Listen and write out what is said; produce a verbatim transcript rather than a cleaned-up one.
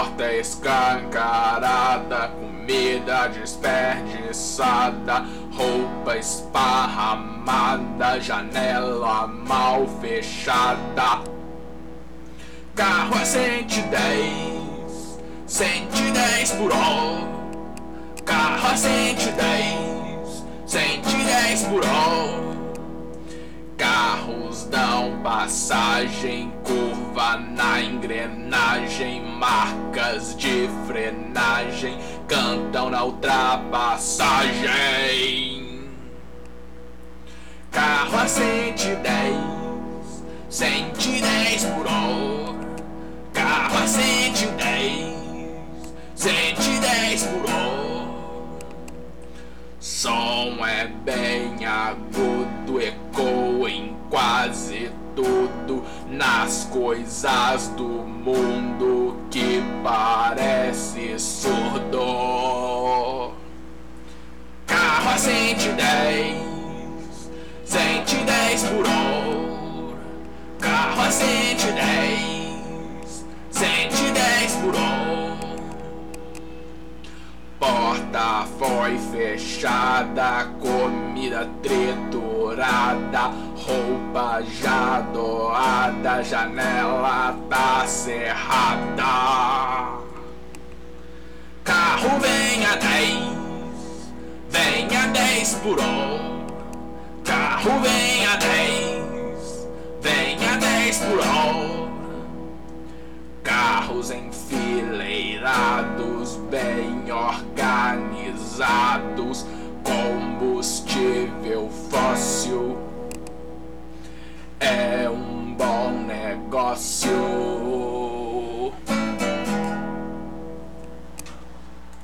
porta escancarada, comida desperdiçada, roupa esparramada, janela mal fechada. Carro a cento e dez, cento e dez por hora. Carro a cento e dez, cento e dez por hora. Carros dão passagem, curva na engrenagem, marcas de frenagem cantam na ultrapassagem. Carro a cento e dez, cento e dez por hora. Carro a cento e dez, cento e dez por hora. Som é bem agudo, ecoa em quase tudo, nas coisas do mundo que parece surdo. Carro a cento e dez, cento e dez por hora. Carro a cento e dez, cento e dez por hora. Porta foi fechada, comida triturada, roupa já doada, janela tá cerrada. Carro vem a dez, vem a dez por hora. Carro vem a dez, vem a dez por hora. Carros enfileirados, bem organizados, combustível fóssil é um bom negócio.